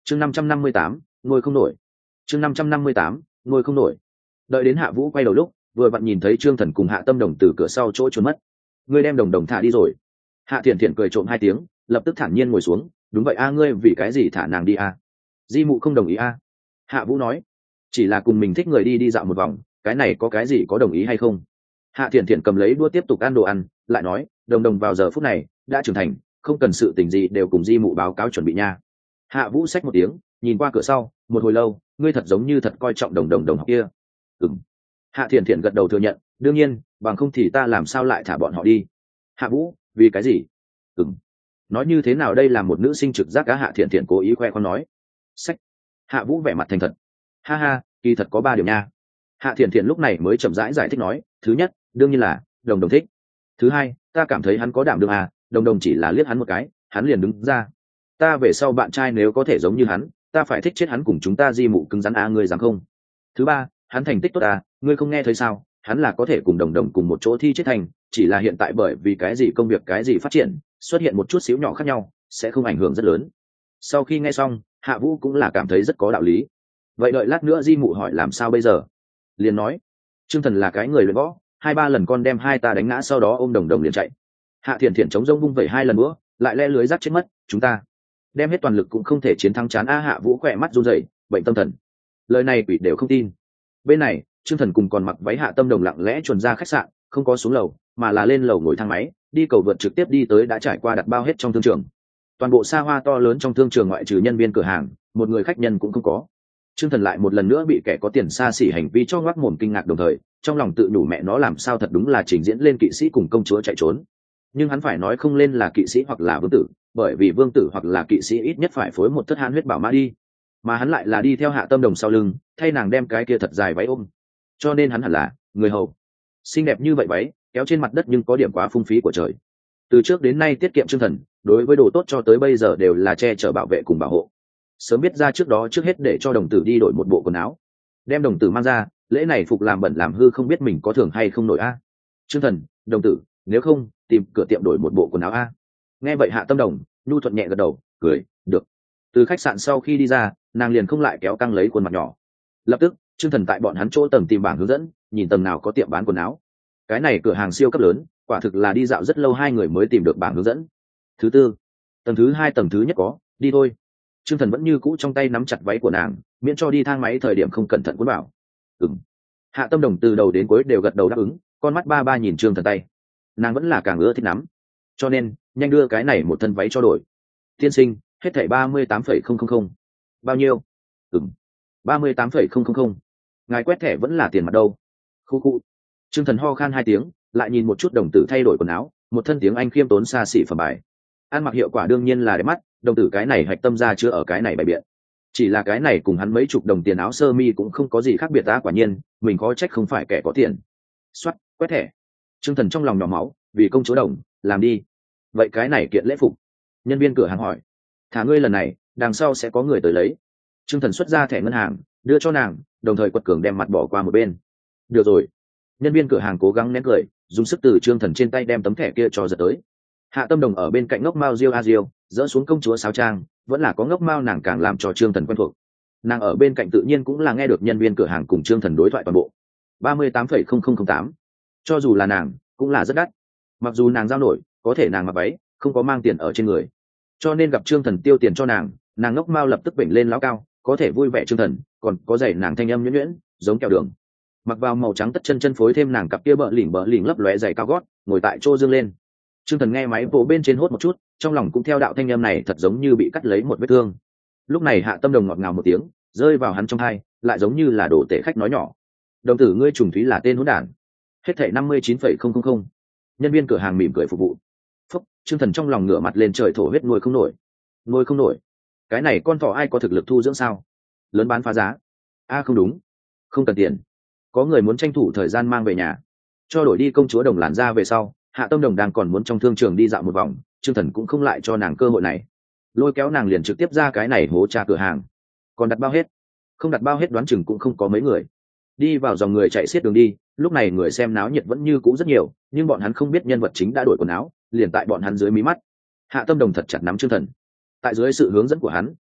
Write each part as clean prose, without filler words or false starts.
chương 558, ngồi không nổi. chương 558, ngồi không nổi. Đợi đến Hạ Vũ quay đầu lúc vừa vặn nhìn thấy Trương Thần cùng Hạ Tâm Đồng từ cửa sau chỗ trốn mất. Ngươi đem Đồng Đồng thả đi rồi? Hạ Thiện Thiện cười trộm hai tiếng, lập tức thản nhiên ngồi xuống. Đúng vậy a, ngươi vì cái gì thả nàng đi a? Di mụ không đồng ý a. Hạ Vũ nói, chỉ là cùng mình thích người đi dạo một vòng, cái này có cái gì có đồng ý hay không? Hạ Thiện Thiện cầm lấy đũa tiếp tục ăn đồ ăn, lại nói, Đồng Đồng vào giờ phút này đã trưởng thành, không cần sự tình gì đều cùng Di mụ báo cáo chuẩn bị nha. Hạ Vũ xách một tiếng, nhìn qua cửa sau, một hồi lâu, ngươi thật giống như thật coi trọng Đồng Đồng đồng học kia. Ừm. Hạ Thiện Thiện gật đầu thừa nhận, đương nhiên, bằng không thì ta làm sao lại thả bọn họ đi? Hạ Vũ, vì cái gì? Nói như thế nào đây là một nữ sinh trực giác á? Hạ Thiện Thiện cố ý khoe con nói. Sách. Hạ Vũ vẻ mặt thành thật. Ha ha, kỳ thật có 3 điểm nha. Hạ Thiện Thiện lúc này mới chậm rãi giải thích nói, thứ nhất, đương nhiên là Đồng Đồng thích. Thứ hai, ta cảm thấy hắn có đảm đương à, Đồng Đồng chỉ là liếc hắn một cái, hắn liền đứng ra. Ta về sau bạn trai nếu có thể giống như hắn, ta phải thích chết hắn cùng chúng ta Di mụ cứng rắn à, ngươi dám không? Thứ ba, hắn thành tích tốt à, ngươi không nghe thấy sao? Hắn là có thể cùng Đồng Đồng cùng một chỗ thi chết thành, chỉ là hiện tại bởi vì cái gì công việc cái gì phát triển, xuất hiện một chút xíu nhỏ khác nhau, sẽ không ảnh hưởng rất lớn. Sau khi nghe xong, Hạ Vũ cũng là cảm thấy rất có đạo lý. Vậy đợi lát nữa Di mụ hỏi làm sao bây giờ? Liền nói, Trương Thần là cái người luyện võ, 2-3 lần con đem hai ta đánh ngã, sau đó ôm Đồng Đồng liền chạy. Hạ Thiện Thiện chống rông vung vẩy 2 lần nữa, lại le lưới rắc chết mất, chúng ta đem hết toàn lực cũng không thể chiến thắng chán a. Hạ Vũ khỏe mắt run rẩy, bệnh tâm thần. Lời này quỷ đều không tin. Bên này, Trương Thần cùng còn mặc váy Hạ Tâm Đồng lặng lẽ chuồn ra khách sạn, không có xuống lầu, mà là lên lầu ngồi thang máy, đi cầu vượt trực tiếp đi tới đã trải qua đặt bao hết trong thương trường. Toàn bộ xa hoa to lớn trong thương trường ngoại trừ nhân viên cửa hàng, một người khách nhân cũng không có. Trương Thần lại một lần nữa bị kẻ có tiền xa xỉ hành vi cho ngoác mồm kinh ngạc, đồng thời trong lòng tự nhủ mẹ nó làm sao thật đúng là trình diễn lên kỵ sĩ cùng công chúa chạy trốn. Nhưng hắn phải nói không lên là kỵ sĩ hoặc là vương tử, bởi vì vương tử hoặc là kỵ sĩ ít nhất phải phối một thất hãn huyết bảo mã đi, mà hắn lại là đi theo Hạ Tâm Đồng sau lưng, thay nàng đem cái kia thật dài váy ôm, cho nên hắn hẳn là người hầu. Xinh đẹp như vậy váy kéo trên mặt đất nhưng có điểm quá phung phí của trời. Từ trước đến nay tiết kiệm Trương Thần, đối với đồ tốt cho tới bây giờ đều là che chở bảo vệ cùng bảo hộ. Sớm biết ra trước đó, trước hết để cho đồng tử đi đổi một bộ quần áo, đem đồng tử mang ra, lễ này phục làm bẩn làm hư không biết mình có thường hay không nổi a. Trương Thần, đồng tử, nếu không tìm cửa tiệm đổi một bộ quần áo a. Nghe vậy Hạ Tâm Đồng nhu thuận nhẹ gật đầu, cười được. Từ khách sạn sau khi đi ra, nàng liền không lại kéo căng lấy khuôn mặt nhỏ. Lập tức Trương Thần tại bọn hắn chỗ tầng tìm bảng hướng dẫn, nhìn tầng nào có tiệm bán quần áo. Cái này cửa hàng siêu cấp lớn, quả thực là đi dạo rất lâu hai người mới tìm được bảng hướng dẫn. Thứ tư, tầng thứ 2 tầng thứ nhất có, đi thôi. Trương Thần vẫn như cũ trong tay nắm chặt váy của nàng, miễn cho đi thang máy thời điểm không cẩn thận cuốn bảo. Hạ Tâm Đồng từ đầu đến cuối đều gật đầu đáp ứng, con mắt ba ba nhìn Trương Thần tay. Nàng vẫn là càng ưa thích nắm, cho nên nhanh đưa cái này một thân váy cho đổi. Tiên sinh, hết thảy 38,000. Bao nhiêu? 38,000. Ngài quét thẻ vẫn là tiền mặt đâu? Khu khu. Trương Thần ho khan 2 tiếng, lại nhìn một chút đồng tử thay đổi quần áo, một thân tiếng Anh khiêm tốn xa xỉ phẩm bài. Ăn mặc hiệu quả đương nhiên là đẹp mắt, đồng tử cái này hạch tâm ra chưa ở cái này bày biện. Chỉ là cái này cùng hắn mấy chục đồng tiền áo sơ mi cũng không có gì khác biệt ta, quả nhiên mình khó trách không phải kẻ có tiền. Soát, quét thẻ. Trương Thần trong lòng nhỏ máu, vì công chúa Đồng, làm đi. Vậy cái này kiện lễ phục. Nhân viên cửa hàng hỏi, thả ngươi lần này, đằng sau sẽ có người tới lấy. Trương Thần xuất ra thẻ ngân hàng, đưa cho nàng, đồng thời quật cường đem mặt bỏ qua một bên. Được rồi. Nhân viên cửa hàng cố gắng nén cười, dùng sức từ Trương Thần trên tay đem tấm thẻ kia cho giật tới. Hạ Tâm Đồng ở bên cạnh ngốc mao Diêu a Diêu, dỡ xuống công chúa sáo trang, vẫn là có ngốc mao nàng càng làm cho Trương Thần quen thuộc. Nàng ở bên cạnh tự nhiên cũng là nghe được nhân viên cửa hàng cùng Trương Thần đối thoại toàn bộ. 38,008. Cho dù là nàng, cũng là rất đắt. Mặc dù nàng giao nổi, có thể nàng mặc váy, không có mang tiền ở trên người, cho nên gặp Trương Thần tiêu tiền cho nàng, nàng ngốc mao lập tức bệnh lên lão cao, có thể vui vẻ Trương Thần, còn có giày nàng thanh âm nhuyễn nhuyễn, giống kẹo đường. Mặc vào màu trắng tất chân chân phối thêm nàng cặp kia bợ lỉnh lấp lóe giày cao gót, ngồi tại chỗ dương lên. Trương Thần nghe máy vỗ bên trên hốt một chút, trong lòng cũng theo đạo thanh âm này thật giống như bị cắt lấy một vết thương. Lúc này Hạ Tâm Đồng ngọt ngào một tiếng, rơi vào hắn trong tai, lại giống như là đồ tể khách nói nhỏ. Đồng tử ngươi trùng thúy là tên hỗn đản. Hết thảy 59,000. Nhân viên cửa hàng mỉm cười phục vụ. Phúc, Trương Thần trong lòng ngửa mặt lên trời thổ huyết, nuôi không nổi. Nuôi không nổi. Cái này con thỏ ai có thực lực thu dưỡng sao? Lớn bán phá giá. A không đúng, không cần tiền. Có người muốn tranh thủ thời gian mang về nhà, cho đổi đi công chúa Đồng làn ra về sau. Hạ Tâm Đồng đang còn muốn trong thương trường đi dạo một vòng, Trương Thần cũng không lại cho nàng cơ hội này, lôi kéo nàng liền trực tiếp ra cái này hố trà cửa hàng. Còn đặt bao hết? Không đặt bao hết đoán chừng cũng không có mấy người. Đi vào dòng người chạy xiết đường đi, lúc này người xem náo nhiệt vẫn như cũ rất nhiều, nhưng bọn hắn không biết nhân vật chính đã đổi quần áo, liền tại bọn hắn dưới mí mắt. Hạ Tâm Đồng thật chặt nắm Trương Thần, tại dưới sự hướng dẫn của hắn,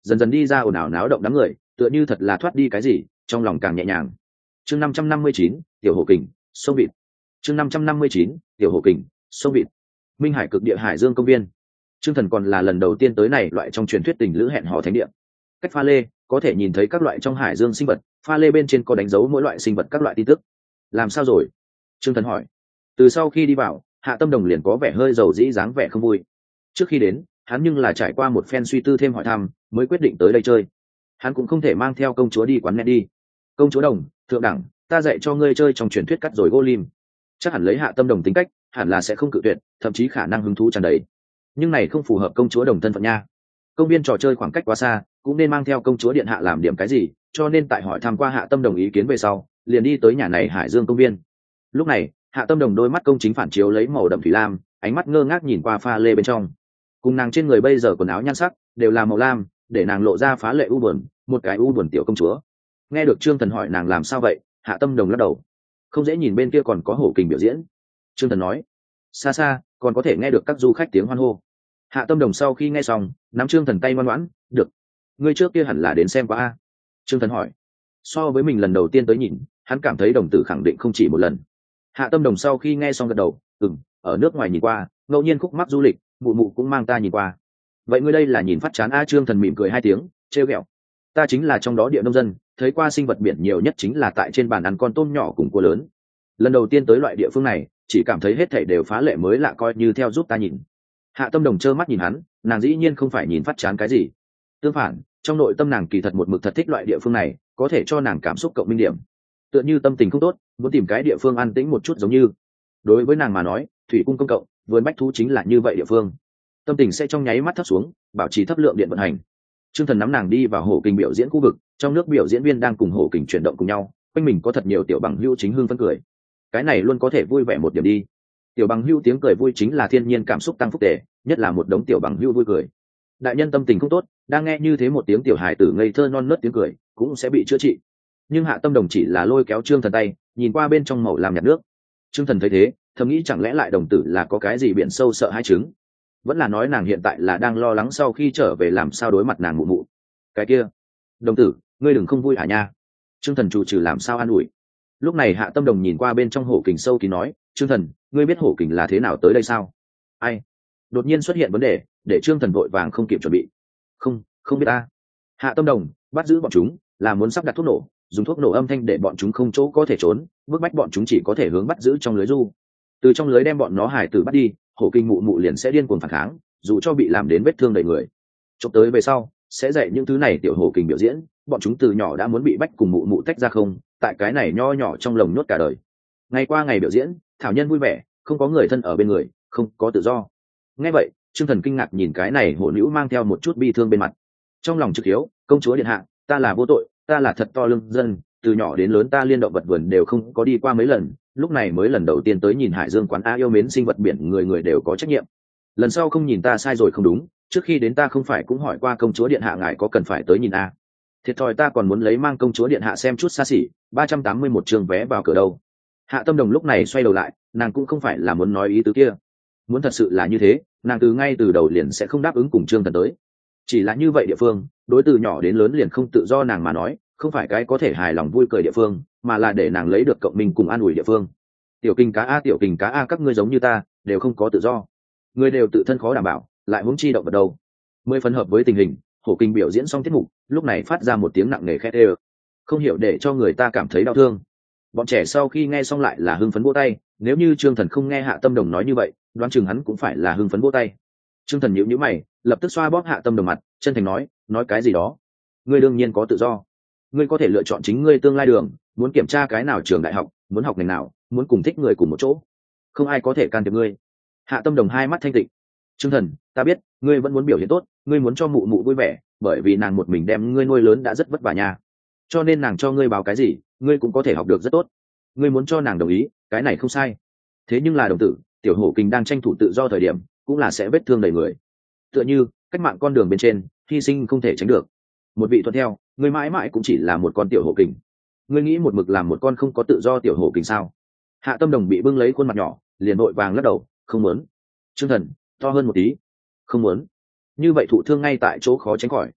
dần dần đi ra ồn ào náo động đám người, tựa như thật là thoát đi cái gì, trong lòng càng nhẹ nhàng. Chương 559, tiểu hổ kình, sông vịt. Chương 559, tiểu hổ kình, sông vịt. Minh Hải cực địa Hải Dương công viên. Trương Thần còn là lần đầu tiên tới này loại trong truyền thuyết tình lữ hẹn hò thánh địa. Cách pha lê, có thể nhìn thấy các loại trong Hải Dương sinh vật, pha lê bên trên có đánh dấu mỗi loại sinh vật các loại tin tức. Làm sao rồi? Trương Thần hỏi. Từ sau khi đi vào, Hạ Tâm Đồng liền có vẻ hơi dầu dĩ dáng vẻ không vui. Trước khi đến, hắn nhưng là trải qua một phen suy tư thêm hỏi thăm, mới quyết định tới đây chơi. Hắn cũng không thể mang theo công chúa đi quán net đi. Công chúa Đồng, thượng đẳng, ta dạy cho ngươi chơi trong truyền thuyết cắt rồi gỗ lim. Chắc hẳn lấy Hạ Tâm Đồng tính cách, hẳn là sẽ không cự tuyệt, thậm chí khả năng hứng thú tràn đầy. Nhưng này không phù hợp công chúa Đồng thân phận nha. Công viên trò chơi khoảng cách quá xa, cũng nên mang theo công chúa điện hạ làm điểm cái gì, cho nên tại hỏi thăm qua Hạ Tâm Đồng ý kiến về sau, liền đi tới nhà này Hải Dương công viên. Lúc này, Hạ Tâm Đồng đôi mắt công chính phản chiếu lấy màu đậm thủy lam, ánh mắt ngơ ngác nhìn qua pha lê bên trong. Cùng nàng trên người bây giờ quần áo nhan sắc đều là màu lam, để nàng lộ ra phá lệ u buồn, một cái u buồn tiểu công chúa. Nghe được Trương Thần hỏi nàng làm sao vậy, Hạ Tâm Đồng lắc đầu. Không dễ nhìn bên kia còn có hổ kình biểu diễn. Trương Thần nói, xa xa còn có thể nghe được các du khách tiếng hoan hô. Hạ Tâm Đồng sau khi nghe xong, nắm Trương Thần tay ngoan ngoãn, được. Ngươi trước kia hẳn là đến xem qua a. Trương Thần hỏi. So với mình lần đầu tiên tới nhìn, hắn cảm thấy đồng tử khẳng định không chỉ một lần. Hạ Tâm Đồng sau khi nghe xong gật đầu, ở nước ngoài nhìn qua, ngẫu nhiên khúc mắc du lịch, mụ mụ cũng mang ta nhìn qua. Vậy ngươi đây là nhìn phát chán a? Trương Thần mỉm cười 2 tiếng, trêu ghẹo. Ta chính là trong đó địa nông dân, thấy qua sinh vật biển nhiều nhất chính là tại trên bàn ăn con tôm nhỏ cùng cua lớn. Lần đầu tiên tới loại địa phương này, chỉ cảm thấy hết thảy đều phá lệ mới lạ, coi như theo giúp ta nhìn. Hạ Tâm Đồng trơ mắt nhìn hắn, nàng dĩ nhiên không phải nhìn phát chán cái gì. Tương phản, trong nội tâm nàng kỳ thật một mực thật thích loại địa phương này, có thể cho nàng cảm xúc cộng minh điểm. Tựa như tâm tình không tốt, muốn tìm cái địa phương an tĩnh một chút, giống như đối với nàng mà nói, thủy cung công cộng, vườn bách thú chính là như vậy địa phương. Tâm tình sẽ trong nháy mắt thấp xuống, bảo trì thấp lượng điện vận hành. Trương Thần nắm nàng đi vào hổ kình biểu diễn khu vực, trong nước biểu diễn viên đang cùng hổ kình chuyển động cùng nhau, quanh mình có thật nhiều tiểu bằng hữu chính hưng phấn cười. Cái này luôn có thể vui vẻ một điểm đi. Tiểu bằng hữu tiếng cười vui chính là thiên nhiên cảm xúc tăng phúc tề, nhất là một đống tiểu bằng hữu vui cười. Đại nhân tâm tình không tốt, đang nghe như thế một tiếng tiểu hài tử ngây thơ non nớt tiếng cười, cũng sẽ bị chữa trị. Nhưng Hạ Tâm Đồng chỉ là lôi kéo Trương Thần tay, nhìn qua bên trong màu làm nhạt nước. Trương Thần thấy thế, thầm nghĩ chẳng lẽ lại đồng tử là có cái gì biển sâu sợ hai chứng, vẫn là nói nàng hiện tại là đang lo lắng sau khi trở về làm sao đối mặt nàng mụ mụ. Cái kia, đồng tử, ngươi đừng không vui hả nha? Trương Thần chủ trừ làm sao an ủi. Lúc này Hạ Tâm Đồng nhìn qua bên trong hổ kình sâu kín nói, Trương Thần, ngươi biết hổ kình là thế nào tới đây sao? Ai? Đột nhiên xuất hiện vấn đề, để Trương Thần vội vàng không kịp chuẩn bị. Không biết ta. Hạ Tâm Đồng bắt giữ bọn chúng là muốn sắp đặt thuốc nổ, dùng thuốc nổ âm thanh để bọn chúng không chỗ có thể trốn, bức bách bọn chúng chỉ có thể hướng bắt giữ trong lưới du. Từ trong lưới đem bọn nó hải tử bắt đi, hổ kinh mụ mụ liền sẽ điên cuồng phản kháng, dù cho bị làm đến vết thương đầy người. Chụp tới về sau, sẽ dạy những thứ này tiểu hổ kình biểu diễn, bọn chúng từ nhỏ đã muốn bị bách cùng mụ mụ tách ra không, tại cái này nho nhỏ trong lồng nhốt cả đời. Ngày qua ngày biểu diễn, thảo nhân vui vẻ, không có người thân ở bên người, không có tự do. Nghe vậy, Trương Thần kinh ngạc nhìn cái này hổ nữ mang theo một chút bi thương bên mặt. Trong lòng trực hiếu, công chúa điện hạ, ta là vô tội, ta là thật to lương dân, từ nhỏ đến lớn ta liên động vật vườn đều không có đi qua mấy lần, lúc này mới lần đầu tiên tới nhìn Hải Dương quán a, yêu mến sinh vật biển, người người đều có trách nhiệm. Lần sau không nhìn ta sai rồi không đúng, trước khi đến ta không phải cũng hỏi qua công chúa điện hạ ngài có cần phải tới nhìn a? Thiệt thòi ta còn muốn lấy mang công chúa điện hạ xem chút xa xỉ, 381 trường vé vào cửa đâu. Hạ Tâm Đồng lúc này xoay đầu lại, nàng cũng không phải là muốn nói ý tứ kia. Muốn thật sự là như thế, nàng ngay từ đầu liền sẽ không đáp ứng cùng Trương Thần tới. Chỉ là như vậy địa phương, đối từ nhỏ đến lớn liền không tự do nàng mà nói, không phải cái có thể hài lòng vui cười địa phương, mà là để nàng lấy được cộng minh cùng an ủi địa phương. Tiểu kình cá a, tiểu kình cá a, các ngươi giống như ta, đều không có tự do. Ngươi đều tự thân khó đảm bảo, lại huống chi động vật đâu. 10 phần hợp với tình hình, hổ kinh biểu diễn xong tiết mục, lúc này phát ra một tiếng nặng nề khét ê, không hiểu để cho người ta cảm thấy đau thương. Bọn trẻ sau khi nghe xong lại là hưng phấn vỗ tay, nếu như Trương Thần không nghe Hạ Tâm Đồng nói như vậy, đoán chừng hắn cũng phải là hưng phấn vỗ tay. Trương Thần nhíu nhíu mày, lập tức xoa bóp Hạ Tâm Đồng mặt, chân thành nói cái gì đó. Ngươi đương nhiên có tự do, ngươi có thể lựa chọn chính ngươi tương lai đường, muốn kiểm tra cái nào trường đại học, muốn học ngành nào, muốn cùng thích người cùng một chỗ, không ai có thể can thiệp ngươi. Hạ Tâm Đồng hai mắt thanh tịnh. Trương Thần, ta biết ngươi vẫn muốn biểu hiện tốt, ngươi muốn cho mụ mụ vui vẻ, bởi vì nàng một mình đem ngươi nuôi lớn đã rất vất vả nha, cho nên nàng cho ngươi báo cái gì ngươi cũng có thể học được rất tốt. Ngươi muốn cho nàng đồng ý, cái này không sai. Thế nhưng là đồng tử, tiểu hổ kình đang tranh thủ tự do thời điểm, cũng là sẽ vết thương đầy người. Tựa như cách mạng con đường bên trên, hy sinh không thể tránh được. Một vị thuận theo, ngươi mãi mãi cũng chỉ là một con tiểu hổ kình. Ngươi nghĩ một mực làm một con không có tự do tiểu hổ kình sao? Hạ Tâm Đồng bị bưng lấy khuôn mặt nhỏ, liền vội vàng lắc đầu, không muốn. Trương Thần, to hơn một tí. Không muốn. Như vậy thụ thương ngay tại chỗ khó tránh khỏi.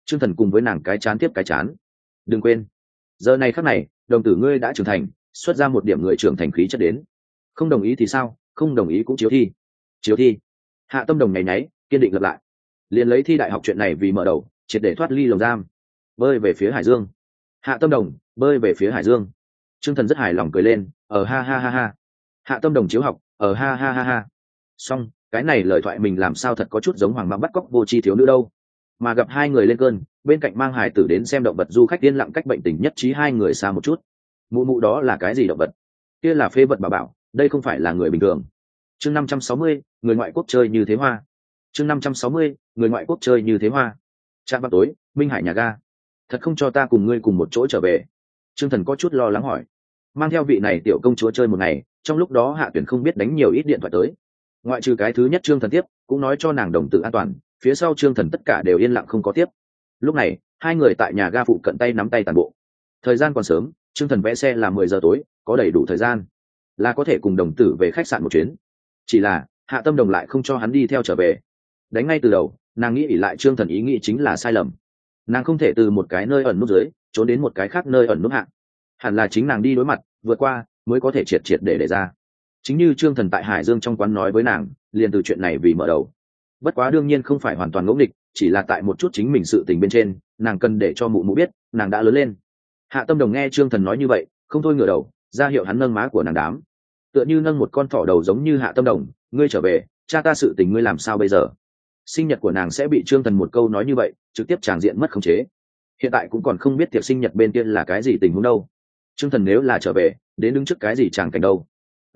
Trương Thần cùng với nàng cái chán tiếp cái chán. Đừng quên, giờ này khắc này, đồng tử ngươi đã trưởng thành, xuất ra một điểm người trưởng thành khí chất đến. Không đồng ý thì sao, không đồng ý cũng chiếu thi. Chiếu thi. Hạ Tâm Đồng nháy nháy, kiên định lặp lại. Liền lấy thi đại học chuyện này vì mở đầu, triệt để thoát ly lồng giam, bơi về phía hải dương. Hạ Tâm Đồng bơi về phía hải dương. Trương Thần rất hài lòng cười lên, ha ha ha ha. Hạ Tâm Đồng chiếu học, ha ha ha ha. Xong, cái này lời thoại mình làm sao thật có chút giống hoàng mã bắt cóc vô tri thiếu nữ đâu. Mà gặp hai người lên cơn, bên cạnh mang hài tử đến xem động vật, du khách yên lặng cách bệnh tình nhất trí hai người xa một chút. Mụ mụ đó là cái gì động vật? Kia là phế vật bà bảo, đây không phải là người bình thường. Chương 560, người ngoại quốc chơi như thế hoa. Chương 560, người ngoại quốc chơi như thế hoa. Trạm vào tối, Minh Hải nhà ga. Thật không cho ta cùng ngươi cùng một chỗ trở về? Trương Thần có chút lo lắng hỏi. Mang theo vị này tiểu công chúa chơi một ngày, trong lúc đó Hạ Tuyển không biết đánh nhiều ít điện thoại tới. Ngoại trừ cái thứ nhất Trương Thần tiếp, cũng nói cho nàng đồng tử an toàn, phía sau Trương Thần tất cả đều yên lặng không có tiếp. Lúc này, hai người tại nhà ga phụ cận tay nắm tay tàn bộ. Thời gian còn sớm, Trương Thần vẽ xe là 10 giờ tối, có đầy đủ thời gian, là có thể cùng đồng tử về khách sạn một chuyến. Chỉ là Hạ Tâm Đồng lại không cho hắn đi theo trở về. Đánh ngay từ đầu, nàng nghĩ ỷ lại Trương Thần ý nghĩ chính là sai lầm. Nàng không thể từ một cái nơi ẩn núp dưới trốn đến một cái khác nơi ẩn núp hạ. Hẳn là chính nàng đi đối mặt, vượt qua mới có thể triệt triệt để ra. Chính như Trương Thần tại Hải Dương trong quán nói với nàng, liền từ chuyện này vì mở đầu. Bất quá đương nhiên không phải hoàn toàn ngẫu nghịch, chỉ là tại một chút chính mình sự tình bên trên, nàng cần để cho mụ mụ biết, nàng đã lớn lên. Hạ Tâm Đồng nghe Trương Thần nói như vậy, không thôi ngửa đầu, ra hiệu hắn nâng má của nàng đám. Tựa như nâng một con thỏ đầu giống như Hạ Tâm Đồng, ngươi trở về, cha ta sự tình ngươi làm sao bây giờ? Sinh nhật của nàng sẽ bị Trương Thần một câu nói như vậy, trực tiếp tràng diện mất khống chế. Hiện tại cũng còn không biết tiệc sinh nhật bên kia là cái gì tình huống đâu. Trương Thần nếu là trở về, đến đứng trước cái gì chàng cảnh đâu?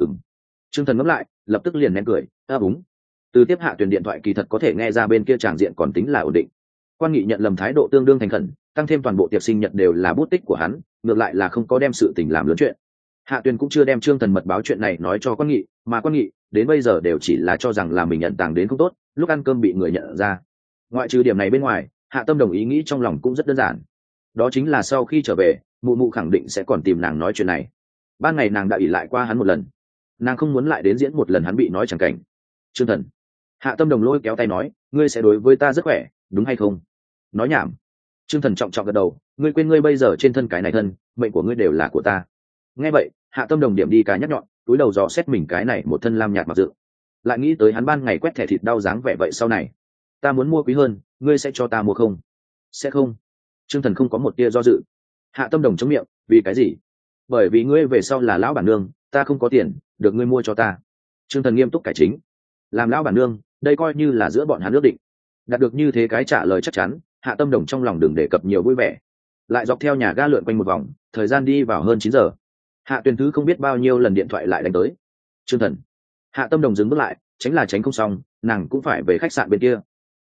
Trương Thần ngẫm lại, lập tức liền nén cười, đúng. Từ tiếp Hạ Tuyền điện thoại kỳ thật có thể nghe ra bên kia tràng diện còn tính là ổn định. Quan Nghị nhận lầm thái độ tương đương thành khẩn, tăng thêm toàn bộ tiệc sinh nhật đều là bút tích của hắn, ngược lại là không có đem sự tình làm lớn chuyện. Hạ Tuyền cũng chưa đem Trương Thần mật báo chuyện này nói cho Quan Nghị, mà Quan Nghị đến bây giờ đều chỉ là cho rằng là mình nhận tàng đến không tốt, lúc ăn cơm bị người nhận ra. Ngoại trừ điểm này bên ngoài, Hạ Tâm Đồng ý nghĩ trong lòng cũng rất đơn giản, đó chính là sau khi trở về, mụ mụ khẳng định sẽ còn tìm nàng nói chuyện này. Ban ngày nàng đã ỷ lại qua hắn một lần, nàng không muốn lại đến diễn một lần hắn bị nói chẳng cảnh. Trương Thần. Hạ Tâm Đồng lôi kéo tay nói, ngươi sẽ đối với ta rất khỏe, đúng hay không? Nói nhảm. Trương Thần trọng trọng gật đầu, ngươi quên ngươi bây giờ trên thân cái này thân, mệnh của ngươi đều là của ta. Nghe vậy, Hạ Tâm Đồng điểm đi cái nhắc nhọn, túi đầu dò xét mình cái này một thân lam nhạt mặc dự, lại nghĩ tới hắn ban ngày quét thẻ thịt đau dáng vẻ vậy sau này. Ta muốn mua quý hơn, ngươi sẽ cho ta mua không? Sẽ không. Trương Thần không có một tia do dự. Hạ Tâm Đồng chống miệng, vì cái gì? Bởi vì ngươi về sau là lão bản nương, ta không có tiền, được ngươi mua cho ta. Trương Thần nghiêm túc cải chính. Làm lão bản nương, đây coi như là giữa bọn hắn ước định. Đạt được như thế cái trả lời chắc chắn, Hạ Tâm Đồng trong lòng đừng đề cập nhiều vui vẻ. Lại dọc theo nhà ga lượn quanh một vòng, thời gian đi vào hơn 9 giờ. Hạ Tuyền Thứ không biết bao nhiêu lần điện thoại lại đánh tới. Trương Thần. Hạ Tâm Đồng dừng bước lại, tránh là tránh không xong, nàng cũng phải về khách sạn bên kia.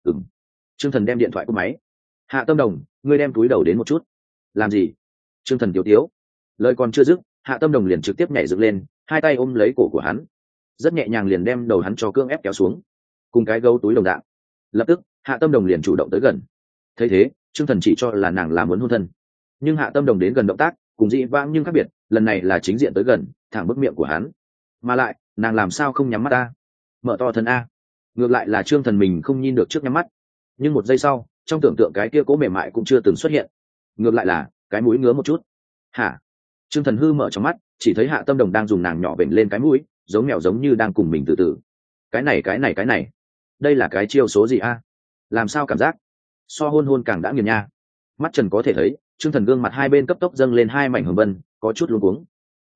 Trương Thần đem điện thoại cúp máy. Hạ Tâm Đồng, ngươi đem túi đầu đến một chút. Làm gì? Trương Thần tiếu tiếu. Lời còn chưa dứt, Hạ Tâm Đồng liền trực tiếp nhảy dựng lên, hai tay ôm lấy cổ của hắn, rất nhẹ nhàng liền đem đầu hắn cho cưỡng ép kéo xuống, cùng cái gấu túi đồng dạng. Lập tức, Hạ Tâm Đồng liền chủ động tới gần. Thấy thế, Trương Thần chỉ cho là nàng là muốn hôn thân, nhưng Hạ Tâm Đồng đến gần động tác cùng dị vãng nhưng khác biệt, lần này là chính diện tới gần, thẳng bức miệng của hắn. Mà lại, nàng làm sao không nhắm mắt ta? Mở to thân a. Ngược lại là Trương Thần mình không nhìn được trước nhắm mắt, nhưng một giây sau, trong tưởng tượng cái kia cố mềm mại cũng chưa từng xuất hiện, ngược lại là cái mũi ngứa một chút. Hả? Trương Thần hư mở trong mắt, chỉ thấy Hạ Tâm Đồng đang dùng nàng nhỏ vểnh lên cái mũi, giống mèo giống như đang cùng mình từ từ. Cái này, đây là cái chiêu số gì a? Làm sao cảm giác so hôn hôn càng đã nghiền nha. Mắt Trần có thể thấy, Trương Thần gương mặt hai bên cấp tốc dâng lên hai mảnh hồng vân, có chút luống cuống.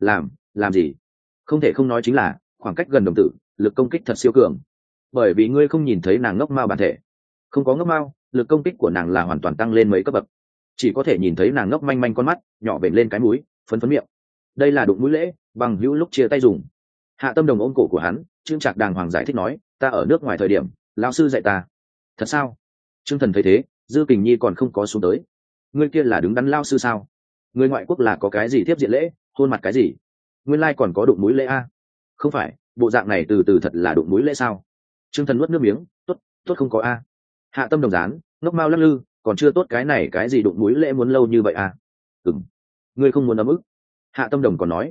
Làm gì? Không thể không nói chính là khoảng cách gần đồng tử, lực công kích thật siêu cường. Bởi vì ngươi không nhìn thấy nàng ngốc mao bản thể. Không có ngốc mao, lực công kích của nàng là hoàn toàn tăng lên mấy cấp bậc. Chỉ có thể nhìn thấy nàng ngốc manh manh con mắt, nhỏ vểnh lên cái mũi, phấn phấn miệng. Đây là đụng mũi lễ, bằng hữu lúc chia tay dùng. Hạ Tâm Đồng ôm cổ của hắn, Trương Trạc đàng hoàng giải thích nói, ta ở nước ngoài thời điểm, lão sư dạy ta. Thật sao? Trương Thần thấy thế, Dư Kình Nhi còn không có xuống tới. Ngươi kia là đứng đắn lão sư sao? Người ngoại quốc là có cái gì tiếp diện lễ, hôn mặt cái gì? Nguyên lai còn có đụng mũi lễ a? Không phải, bộ dạng này từ từ thật là đụng mũi lễ sao? Trương Thần nuốt nước miếng, tốt không có a. Hạ Tâm Đồng dán, ngốc mao lắc lư, còn chưa tốt cái này cái gì đụng mũi lễ muốn lâu như vậy a? Ngươi không muốn ấm ức. Hạ Tâm Đồng còn nói,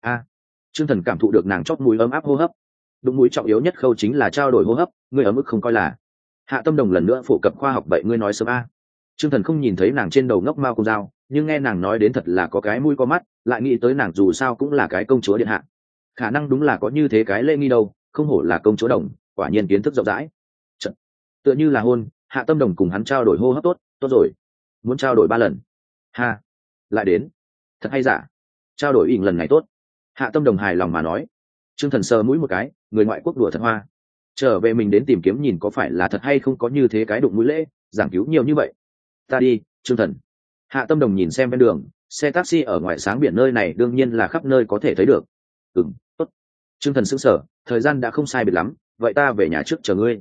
Trương Thần cảm thụ được nàng chót mũi ấm áp hô hấp. Đụng mũi trọng yếu nhất khâu chính là trao đổi hô hấp, ngươi ấm ức không coi là. Hạ Tâm Đồng lần nữa phổ cập khoa học vậy ngươi nói sớm a. Trương Thần không nhìn thấy nàng trên đầu ngốc mao công dao, nhưng nghe nàng nói đến thật là có cái mũi có mắt, lại nghĩ tới nàng dù sao cũng là cái công chúa điện hạ, khả năng đúng là có như thế cái lễ nghi đâu. Không hổ là công chúa Đồng, quả nhiên kiến thức rộng rãi. Chật, tựa như là hôn, Hạ Tâm Đồng cùng hắn trao đổi hô hấp. Tốt, tốt rồi, muốn trao đổi 3 lần. Ha, lại đến, thật hay giả, trao đổi ỉn lần này tốt. Hạ Tâm Đồng hài lòng mà nói. Trương Thần sờ mũi một cái, người ngoại quốc đùa thật hoa. Trở về mình đến tìm kiếm nhìn có phải là thật hay không có như thế cái đụng mũi lễ, giảng cứu nhiều như vậy. Ta đi, Trương Thần. Hạ Tâm Đồng nhìn xem bên đường, xe taxi ở ngoài sáng biển nơi này đương nhiên là khắp nơi có thể thấy được. Tốt. Trương Thần sững sờ, thời gian đã không sai biệt lắm, vậy ta về nhà trước chờ ngươi.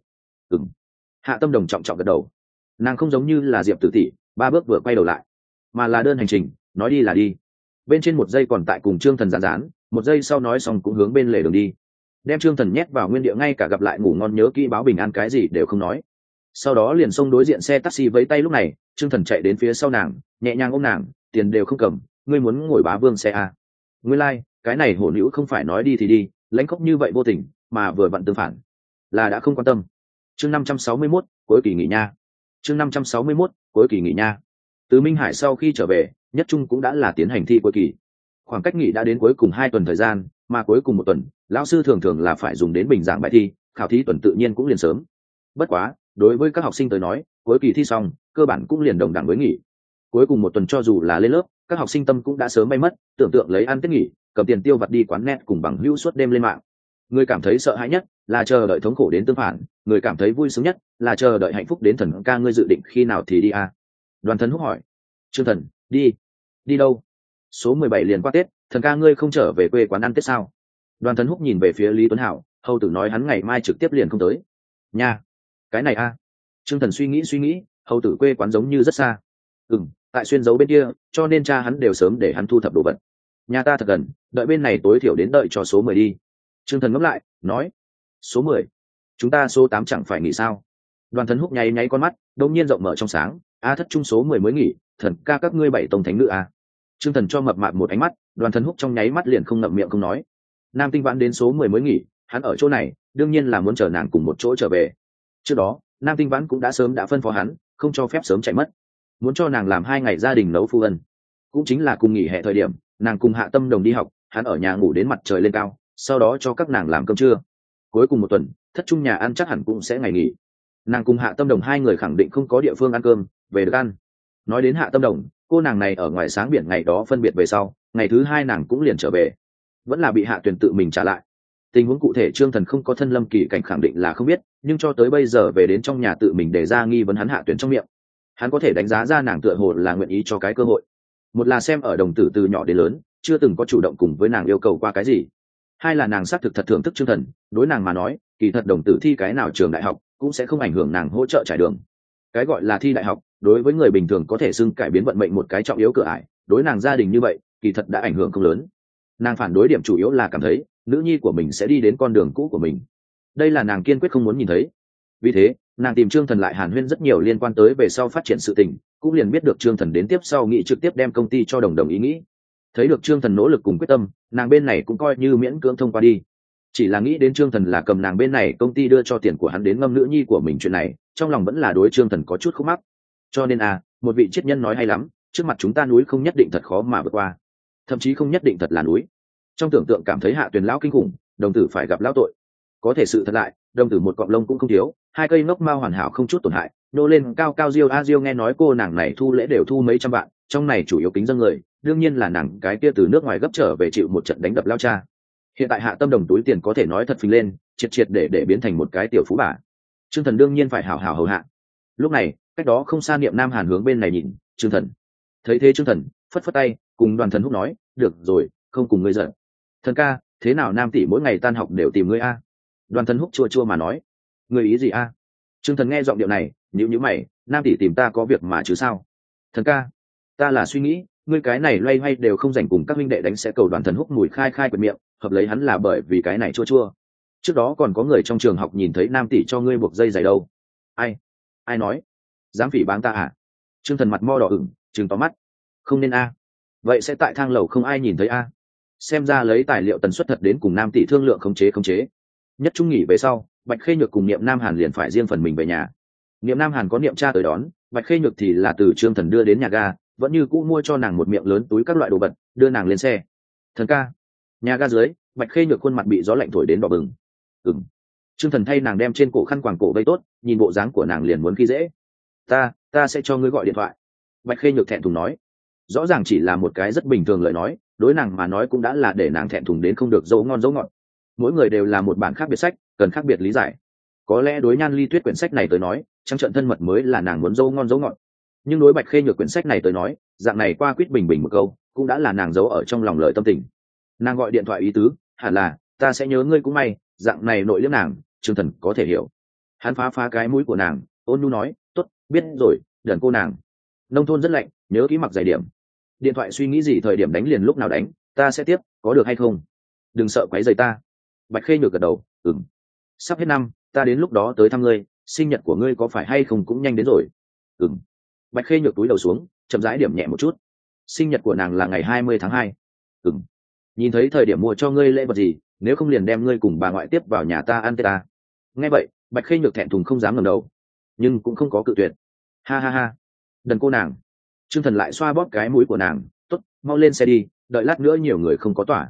Hạ Tâm Đồng trọng trọng gật đầu. Nàng không giống như là Diệp Tử tỷ, 3 bước vừa quay đầu lại, mà là đơn hành trình, nói đi là đi. Bên trên 1 giây còn tại cùng Trương Thần rán, 1 giây sau nói xong cũng hướng bên lề đường đi, đem Trương Thần nhét vào nguyên địa, ngay cả gặp lại ngủ ngon nhớ kỹ báo bình an cái gì đều không nói. Sau đó liền xông đối diện xe taxi với tay. Lúc này Trương Thần chạy đến phía sau nàng, nhẹ nhàng ôm nàng, tiền đều không cầm, ngươi muốn ngồi bá vương xe à? Nguyên lai, cái này hổ nữ không phải nói đi thì đi, lãnh khóc như vậy vô tình, mà vừa vặn tương phản, là đã không quan tâm. Chương 561, cuối kỳ nghỉ nha. Chương 561, cuối kỳ nghỉ nha. Từ Minh Hải sau khi trở về, Nhất Trung cũng đã là tiến hành thi cuối kỳ. Khoảng cách nghỉ đã đến cuối cùng 2 tuần thời gian, mà cuối cùng 1 tuần, lão sư thường thường là phải dùng đến bình giảng bài thi, khảo thí tuần tự nhiên cũng liền sớm. Bất quá, đối với các học sinh tới nói, cuối kỳ thi xong, cơ bản cũng liền đồng đẳng với nghỉ. Cuối cùng 1 tuần cho dù là lên lớp, các học sinh tâm cũng đã sớm bay mất, tưởng tượng lấy ăn Tết nghỉ, cầm tiền tiêu vặt đi quán net cùng bằng hữu suốt đêm lên mạng. Người cảm thấy sợ hãi nhất là chờ đợi thống khổ đến tương phản, người cảm thấy vui sướng nhất là chờ đợi hạnh phúc đến. Thần ca, ngươi dự định khi nào thì đi à? Đoàn Thần Húc hỏi. Trương Thần, đi đâu? Số 17 liền qua Tết, thần ca ngươi không trở về quê quán ăn Tết sao? Đoàn Thần Húc nhìn về phía Lý Tuấn Hảo, hầu tử nói hắn ngày mai trực tiếp liền không tới. Nha, cái này a. Trương Thần suy nghĩ, hầu tử quê quán giống như rất xa. Tại xuyên dấu bên kia, cho nên cha hắn đều sớm để hắn thu thập đồ vật. Nhà ta thật gần, đợi bên này tối thiểu đến đợi cho số 10 đi. Trương Thần ngẫm lại, nói. Số 10, chúng ta số 8 chẳng phải nghỉ sao? Đoàn Thần Húc nháy nháy con mắt, đột nhiên rộng mở trong sáng. Thất trung số 10 mới nghỉ, thần ca các ngươi 7 tông thánh nữ a. Trương Thần cho mập mạp một ánh mắt, Đoàn Thần Húc trong nháy mắt liền không ngậm miệng không nói. Nam Tinh Vãn đến số 10 mới nghỉ, hắn ở chỗ này, đương nhiên là muốn chờ nàng cùng một chỗ trở về. Trước đó, Nam Tinh Vãn cũng đã sớm đã phân phó hắn, không cho phép sớm chạy mất, muốn cho nàng làm 2 ngày gia đình nấu phu ân. Cũng chính là cùng nghỉ hè thời điểm, nàng cùng Hạ Tâm Đồng đi học, hắn ở nhà ngủ đến mặt trời lên cao, sau đó cho các nàng làm cơm trưa. Cuối cùng 1 tuần, thất trung nhà ăn chắc hẳn cũng sẽ ngày nghỉ. Nàng cùng Hạ Tâm Đồng 2 người khẳng định không có địa phương ăn cơm, về được ăn. Nói đến Hạ Tâm Đồng, cô nàng này ở ngoài sáng biển ngày đó phân biệt về sau, ngày thứ 2 nàng cũng liền trở về, vẫn là bị Hạ Tuyền tự mình trả lại. Tình huống cụ thể Trương Thần không có thân lâm kỳ cảnh khẳng định là không biết, nhưng cho tới bây giờ về đến trong nhà tự mình để ra nghi vấn hắn Hạ Tuyền trong miệng, hắn có thể đánh giá ra nàng tựa hồ là nguyện ý cho cái cơ hội. Một là xem ở Đồng tử từ nhỏ đến lớn chưa từng có chủ động cùng với nàng yêu cầu qua cái gì, 2 là nàng xác thực thật thưởng thức Trương Thần, đối nàng mà nói kỳ thật Đồng tử thi cái nào trường đại học cũng sẽ không ảnh hưởng nàng hỗ trợ trải đường. Cái gọi là thi đại học, đối với người bình thường có thể xưng cải biến vận mệnh một cái trọng yếu cửa ải, đối nàng gia đình như vậy kỳ thật đã ảnh hưởng không lớn. Nàng phản đối điểm chủ yếu là cảm thấy nữ nhi của mình sẽ đi đến con đường cũ của mình, đây là nàng kiên quyết không muốn nhìn thấy. Vì thế nàng tìm Trương Thần lại hàn huyên rất nhiều liên quan tới về sau phát triển sự tình, cũng liền biết được Trương Thần đến tiếp sau nghĩ trực tiếp đem công ty cho đồng ý nghĩ. Thấy được Trương Thần nỗ lực cùng quyết tâm, nàng bên này cũng coi như miễn cưỡng thông qua đi. Chỉ là nghĩ đến Trương Thần là cầm nàng bên này công ty đưa cho tiền của hắn đến ngâm nữ nhi của mình chuyện này, trong lòng vẫn là đối Trương Thần có chút khúc mắc. Cho nên một vị triết nhân nói hay lắm, trước mặt chúng ta núi không nhất định thật khó mà vượt qua, thậm chí không nhất định thật là núi. Trong tưởng tượng cảm thấy Hạ Tuyền lão kinh khủng, Đồng tử phải gặp lão tội. Có thể sự thật lại, Đồng tử một cọng lông cũng không thiếu, 2 cây ngốc mao hoàn hảo không chút tổn hại, nô lên cao cao diêu diêu. Nghe nói cô nàng này thu lễ đều thu mấy trăm vạn, trong này chủ yếu kính dân người, đương nhiên là nàng cái kia từ nước ngoài gấp trở về chịu một trận đánh đập lao cha. Hiện tại Hạ Tâm Đồng túi tiền có thể nói thật phình lên, triệt để biến thành một cái tiểu phú bà. Trương Thần đương nhiên phải hảo hảo hầu hạ. Lúc này cách đó không xa Niệm Nam Hàn hướng bên này nhìn, Trương Thần thấy thế Trương Thần phất phất tay cùng Đoàn Thần Húc nói, được rồi, không cùng ngươi giận. Thần ca, thế nào Nam tỷ mỗi ngày tan học đều tìm ngươi a? Đoàn Thần Húc chua mà nói, ngươi ý gì a? Trương Thần nghe giọng điệu này, nhíu mày, Nam tỷ tìm ta có việc mà chứ sao? Thần ca, ta là suy nghĩ, ngươi cái này loay hoay đều không dành cùng các huynh đệ đánh sẽ cầu. Đoàn Thần Húc mùi khai quệt miệng, hợp lấy hắn là bởi vì cái này chua. Trước đó còn có người trong trường học nhìn thấy Nam tỷ cho ngươi buộc dây giày đâu. Ai nói? Dám phỉ báng ta à? Trương Thần mặt mo đỏ ửng, trừng to mắt. Không nên a. Vậy sẽ tại thang lầu không ai nhìn thấy a. Xem ra lấy tài liệu tần suất thật đến cùng Nam tỷ thương lượng khống chế. Nhất trung nghỉ về sau, Bạch Khê Nhược cùng Niệm Nam Hàn liền phải riêng phần mình về nhà. Niệm Nam Hàn có Niệm cha tới đón, Bạch Khê Nhược thì là từ Trương Thần đưa đến nhà ga, vẫn như cũ mua cho nàng một miệng lớn túi các loại đồ vật, đưa nàng lên xe. Thần ca. Nhà ga dưới, Bạch Khê Nhược khuôn mặt bị gió lạnh thổi đến đỏ bừng. Trương Thần thay nàng đem trên cổ khăn quàng cổ vây tốt, nhìn bộ dáng của nàng liền muốn khi dễ. Ta sẽ cho ngươi gọi điện thoại. Bạch Khê Nhược thẹn thùng nói. Rõ ràng chỉ là một cái rất bình thường lời nói, đối nàng mà nói cũng đã là để nàng thẹn thùng đến không được dấu ngon dấu ngọt. Mỗi người đều là một bản khác biệt sách, cần khác biệt lý giải. Có lẽ đối Nhan Ly Tuyết quyển sách này tới nói, trăng trận thân mật mới là nàng muốn dấu ngon dấu ngọt. Nhưng đối Bạch Khê Nhược quyển sách này tới nói, dạng này qua quýt bình bình một câu, cũng đã là nàng giấu ở trong lòng lời tâm tình. Nàng gọi điện thoại ý tứ, hẳn là, ta sẽ nhớ ngươi cũng may, dạng này nội liếm nàng, Trương Thần có thể hiểu. Hắn phá cái mũi của nàng, ôn nhu nói, tốt, biết rồi, đần cô nàng. Nông thôn rất lạnh, nhớ kỹ mặc giày điểm. Điện thoại suy nghĩ gì thời điểm đánh liền lúc nào đánh, ta sẽ tiếp, có được hay không? Đừng sợ quấy rầy ta. Bạch Khê Nhược gật đầu, ừm. Sắp hết năm, ta đến lúc đó tới thăm ngươi, sinh nhật của ngươi có phải hay không cũng nhanh đến rồi. Ừm. Bạch Khê Nhược túi đầu xuống, chậm rãi điểm nhẹ một chút. Sinh nhật của nàng là ngày 20 tháng 2. Ừm. Nhìn thấy thời điểm mua cho ngươi lễ vật gì, nếu không liền đem ngươi cùng bà ngoại tiếp vào nhà ta ăn tết ta. Nghe vậy, Bạch Khê Nhược thẹn thùng không dám ngẩng đầu, nhưng cũng không có cự tuyệt. Ha ha ha. Đần cô nàng. Trương Thần lại xoa bóp cái mũi của nàng, tốt, mau lên xe đi, đợi lát nữa nhiều người không có tỏa.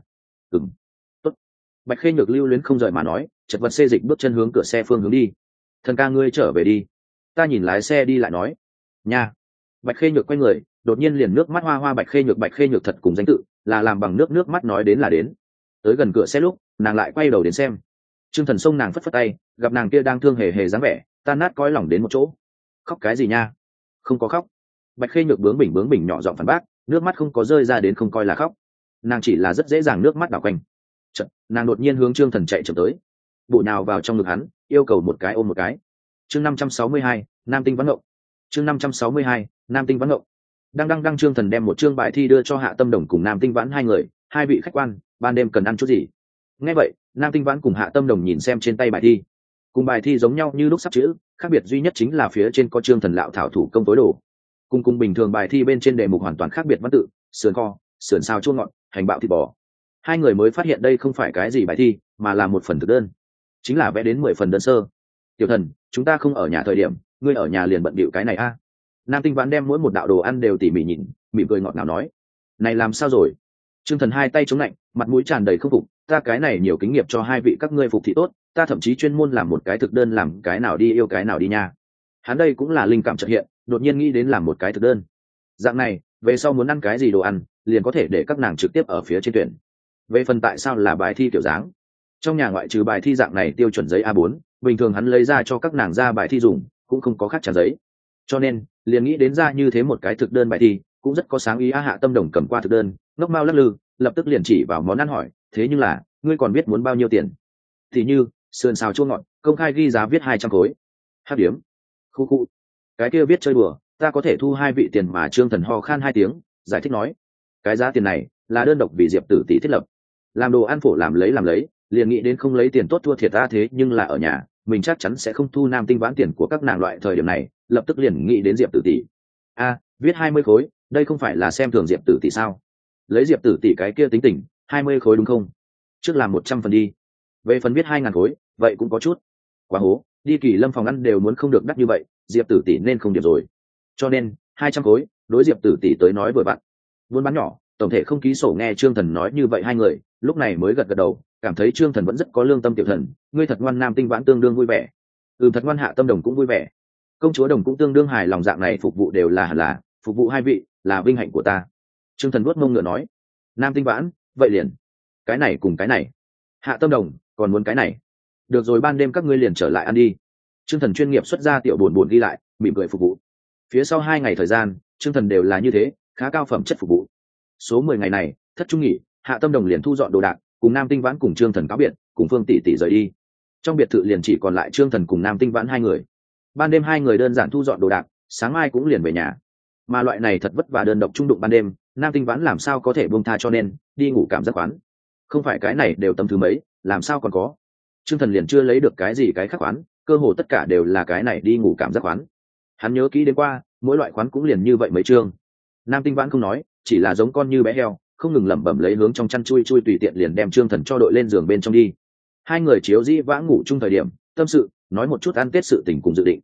Tốt. Bạch Khê Nhược lưu luyến không rời mà nói, chật vật xê dịch bước chân hướng cửa xe phương hướng đi. Thần ca ngươi trở về đi, ta nhìn lái xe đi lại nói. Nha. Bạch Khê Nhược quay người, đột nhiên liền nước mắt hoa hoa. Bạch Khê Nhược thật cùng danh tự, là làm bằng nước mắt nói đến là đến. Tới gần cửa xe lúc, nàng lại quay đầu đến xem. Trương Thần xông nàng phất phất tay, gặp nàng kia đang thương hề hề dáng vẻ, tan nát cõi lòng đến một chỗ. Khóc cái gì nha? Không có khóc. Bạch Khê Nhược bướng bỉnh nhỏ giọng phản bác, nước mắt không có rơi ra đến không coi là khóc. Nàng chỉ là rất dễ dàng nước mắt đảo quanh. Chợt, nàng đột nhiên hướng Trương Thần chạy chậm tới, bộ nhào vào trong ngực hắn, yêu cầu một cái ôm một cái. Chương 562, Nam Tinh Vãn Ngộng. Chương 562, Nam Tinh Vãn Ngộng. Đăng Trương Thần đem một chương bài thi đưa cho Hạ Tâm Đồng cùng Nam Tinh Vãn hai người, hai vị khách quan, ban đêm cần ăn chút gì? Nghe vậy, Nam Tinh Vãn cùng Hạ Tâm Đồng nhìn xem trên tay bài thi. Cùng bài thi giống nhau như lúc sắp chữ, khác biệt duy nhất chính là phía trên có Trương Thần lạo thảo thủ công tối đồ. Cùng bình thường bài thi bên trên đề mục hoàn toàn khác biệt văn tự, sườn kho, sườn xào chua ngọt, hành bạo thịt bò. Hai người mới phát hiện đây không phải cái gì bài thi, mà là một phần thực đơn, chính là vẽ đến 10 phần đơn sơ. Tiểu Thần, chúng ta không ở nhà thời điểm, ngươi ở nhà liền bận bịu cái này a. Nam Tinh Vãn đem mỗi một đạo đồ ăn đều tỉ mỉ nhìn, mỉm cười ngọt ngào nói, này làm sao rồi? Trương Thần hai tay chống lạnh, mặt mũi tràn đầy không phục, ta cái này nhiều kinh nghiệm cho hai vị các ngươi phục thị tốt, ta thậm chí chuyên môn làm một cái thực đơn, làm cái nào đi yêu cái nào đi nha. Hắn đây cũng là linh cảm chợt hiện, đột nhiên nghĩ đến làm một cái thực đơn. Dạng này, về sau muốn ăn cái gì đồ ăn, liền có thể để các nàng trực tiếp ở phía trên tuyển. Về phần tại sao là bài thi kiểu dáng, trong nhà ngoại trừ bài thi dạng này tiêu chuẩn giấy A4, bình thường hắn lấy ra cho các nàng ra bài thi dùng, cũng không có khác trả giấy. Cho nên, liền nghĩ đến ra như thế một cái thực đơn bài thi, cũng rất có sáng ý. Hạ Tâm Đồng cầm qua thực đơn, ngốc mao lắc lư, lập tức liền chỉ vào món ăn hỏi, thế nhưng là, ngươi còn biết muốn bao nhiêu tiền? Thì như, sườn xào chua ngọt, công khai ghi giá viết 200 khối. Hát điếm. Khu. Cái kia viết chơi đùa, ta có thể thu hai vị tiền mà. Trương Thần ho khan 2 tiếng, giải thích nói, cái giá tiền này là đơn độc vì Diệp Tử tỷ thiết lập. Làm đồ ăn phổ làm lấy, liền nghĩ đến không lấy tiền tốt thua thiệt ta, thế nhưng là ở nhà, mình chắc chắn sẽ không thu Nam Tinh Vãn tiền của các nàng. Loại thời điểm này, lập tức liền nghĩ đến Diệp Tử tỷ. Viết 20 khối, đây không phải là xem thường Diệp Tử tỷ sao? Lấy Diệp Tử tỷ cái kia tính tình, 20 khối đúng không? Trước làm 100 phần đi. Về phần viết 2.000 khối, vậy cũng có chút quá hố, đi Kỳ Lâm phòng ăn đều muốn không được đắt như vậy, Diệp Tử tỷ nên không điểm rồi. Cho nên 200 khối, đối Diệp Tử tỷ tới nói vừa vặn. Buôn bán nhỏ, tổng thể không ký sổ. Nghe Trương Thần nói như vậy, hai người lúc này mới gật đầu, cảm thấy Trương Thần vẫn rất có lương tâm. Tiểu Thần, ngươi thật ngoan. Nam Tinh Vãn tương đương vui vẻ. Thật ngoan. Hạ Tâm Đồng cũng vui vẻ. Công chúa Đồng cũng tương đương hài lòng, dạng này phục vụ đều là phục vụ hai vị, là vinh hạnh của ta. Trương Thần vuốt mông ngựa nói. Nam Tinh Vãn, vậy liền cái này cùng cái này. Hạ Tâm Đồng, còn muốn cái này. Được rồi, ban đêm các ngươi liền trở lại ăn đi. Trương Thần chuyên nghiệp xuất ra tiểu buồn ghi lại, mỉm cười phục vụ. Phía sau 2 ngày thời gian, Trương Thần đều là như thế, khá cao phẩm chất phục vụ. Số 10 ngày này, thất trung nghỉ, Hạ Tâm Đồng liền thu dọn đồ đạc, cùng Nam Tinh Vãn cùng Trương Thần cáo biệt, cùng Phương tỷ tỷ rời đi. Trong biệt thự liền chỉ còn lại Trương Thần cùng Nam Tinh Vãn hai người. Ban đêm hai người đơn giản thu dọn đồ đạc, sáng mai cũng liền về nhà. Mà loại này thật vất vả đơn độc trung đụng ban đêm, Nam Tinh Vãn làm sao có thể buông tha, cho nên đi ngủ cảm giác khoán. Không phải cái này đều tầm thứ mấy, làm sao còn có. Trương Thần liền chưa lấy được cái gì cái khác khoán, cơ hồ tất cả đều là cái này đi ngủ cảm giác khoán. Hắn nhớ kỹ đến qua, mỗi loại khoán cũng liền như vậy mấy chương. Nam Tinh Vãn không nói, chỉ là giống con như bé heo, không ngừng lẩm bẩm lấy hướng trong chăn chui tùy tiện liền đem Trương Thần cho đội lên giường bên trong đi. Hai người chiếu dĩ vãng ngủ chung thời điểm, tâm sự, nói một chút ăn tết sự tình cùng dự định.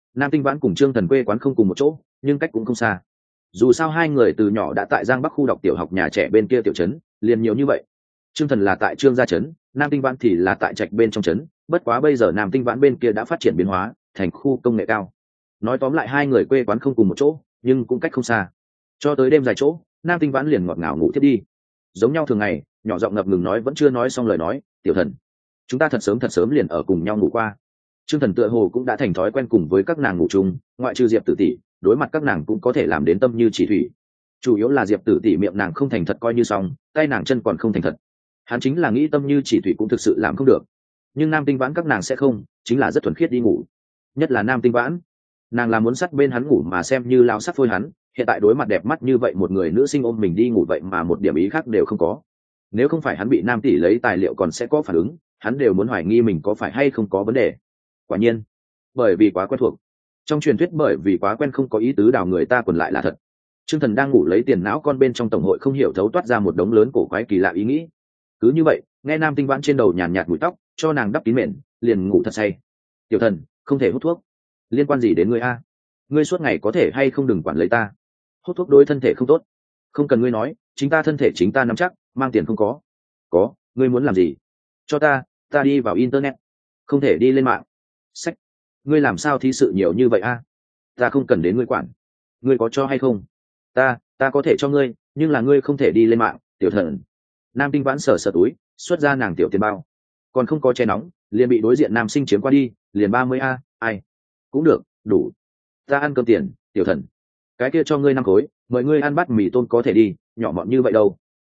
Nam Tinh Vãn cùng Trương Thần quê quán không cùng một chỗ, nhưng cách cũng không xa. Dù sao hai người từ nhỏ đã tại Giang Bắc khu đọc tiểu học nhà trẻ bên kia tiểu trấn, liền nhiều như vậy. Trương Thần là tại Trương gia trấn, Nam Tinh Vãn thì là tại Trạch bên trong trấn, bất quá bây giờ Nam Tinh Vãn bên kia đã phát triển biến hóa, thành khu công nghệ cao. Nói tóm lại hai người quê quán không cùng một chỗ, nhưng cũng cách không xa. Cho tới đêm dài chỗ, Nam Tinh Vãn liền ngọt ngào ngủ thiết đi. Giống nhau thường ngày, nhỏ giọng ngập ngừng nói vẫn chưa nói xong lời nói, "Tiểu Thần, chúng ta thật sớm liền ở cùng nhau ngủ qua." Trương Thần tựa hồ cũng đã thành thói quen cùng với các nàng ngủ chung, ngoại trừ Diệp Tử tỷ, đối mặt các nàng cũng có thể làm đến tâm như chỉ thủy. Chủ yếu là Diệp Tử tỷ miệng nàng không thành thật coi như xong, tay nàng chân còn không thành thật. Hắn chính là nghĩ tâm như chỉ thủy cũng thực sự làm không được. Nhưng Nam Tinh Vãn các nàng sẽ không, chính là rất thuần khiết đi ngủ. Nhất là Nam Tinh Vãn, nàng là muốn sát bên hắn ngủ mà xem như lao sát phôi hắn, hiện tại đối mặt đẹp mắt như vậy một người nữ sinh ôm mình đi ngủ vậy mà một điểm ý khác đều không có. Nếu không phải hắn bị Nam tỷ lấy tài liệu còn sẽ có phản ứng, hắn đều muốn hoài nghi mình có phải hay không có vấn đề. Quả nhiên, bởi vì quá quen thuộc. Trong truyền thuyết bởi vì quá quen không có ý tứ đào người ta quần lại là thật. Trương Thần đang ngủ lấy tiền não con bên trong tổng hội không hiểu thấu toát ra một đống lớn cổ quái kỳ lạ ý nghĩ. Cứ như vậy, nghe Nam Tinh Vãn trên đầu nhàn nhạt bụi tóc, cho nàng đắp kín mền, liền ngủ thật say. "Tiểu Thần, không thể hút thuốc. Liên quan gì đến ngươi a? Ngươi suốt ngày có thể hay không đừng quản lấy ta. Hút thuốc đối thân thể không tốt." "Không cần ngươi nói, chính ta thân thể chính ta nắm chắc, mang tiền không có." "Có, ngươi muốn làm gì?" "Cho ta đi vào internet." "Không thể đi lên mạng." "Sách, ngươi làm sao thí sự nhiều như vậy a?" "Ta không cần đến ngươi quản." "Ngươi có cho hay không?" Ta có thể cho ngươi, nhưng là ngươi không thể đi lên mạng, Tiểu Thần." Nam Tinh Vãn sờ sờ túi, xuất ra nàng tiểu tiền bao. Còn không có che nóng, liền bị đối diện nam sinh chiếm qua đi, liền 30 a, ai. "Cũng được, đủ. Ta ăn cơm tiền, Tiểu Thần." "Cái kia cho ngươi 5 khối, mời ngươi ăn bát mì tôm có thể đi, nhỏ mọn như vậy đâu."